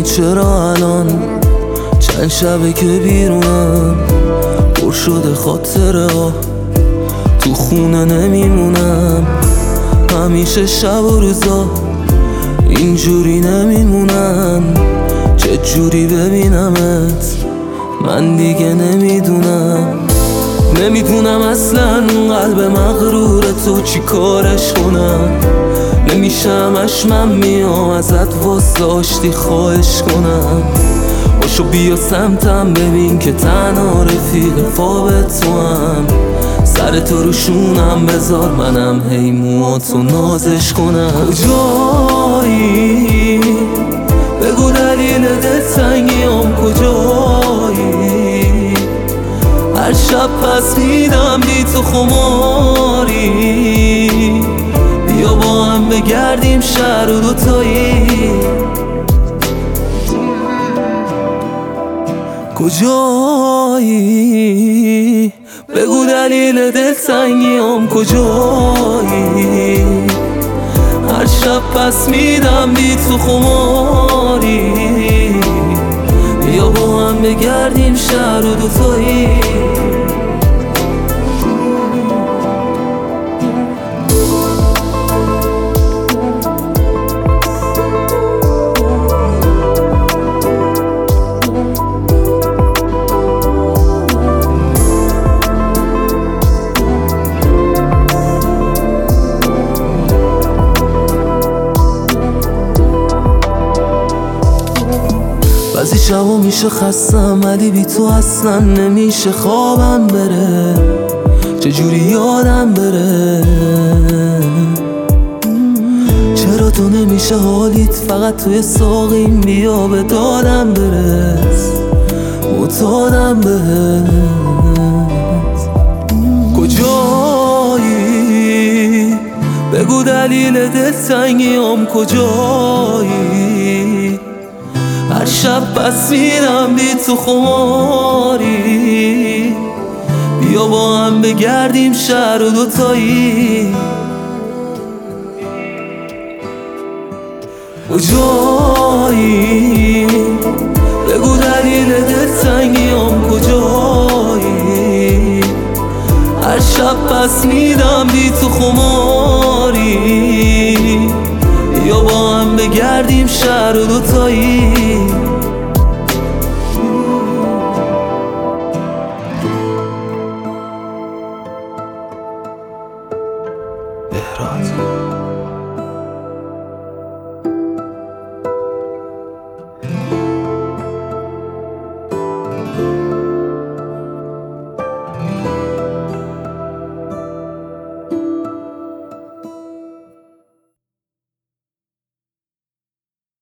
چرا الان چند شبه که بیرونم پر شده خاطره ها، تو خونه نمیمونم. همیشه شب و روزا اینجوری نمیمونن، چه جوری ببینمت من دیگه نمیدونم اصلا قلب مغرور تو چی کارش کنم. نمیشم من میام ازت واسه آشتی خواهش کنم. باشو بیا سمتم ببین که تنها رفیق خواب تو هم. سر تو رو شونم بذار منم هی موهاتو نازش کنم. کجایی؟ بگو دلیل دلتنگیام کجایی؟ هر شب پس میدم بی تو خماری. بیا با هم بگردیم شهر و دوتایی. کجایی؟ بگو دلیل دلتنگیام کجایی؟ هر شب پس میدم بی تو خماری. بیا با هم بگردیم شهر و دوتایی. بعضی شبا میشه خستم ولی بی تو اصلا نمیشه خوابم بره. چجوری یادم بره؟ چرا تو نمیشه حالیت فقط توی ساقیم؟ بیا به دادم برس معتادم بهت. کجایی؟ بگو دلیل دلتنگیام کجایی؟ هر شب پس میرم بی تو خماری. بیا با هم بگردیم شهر و دوتایی. کجایی؟ بگو دلیل دلتنگیام کجایی؟ هر شب پس میدم بی تو خماری. یا با هم بگردیم شهر و دوتایی. بهراد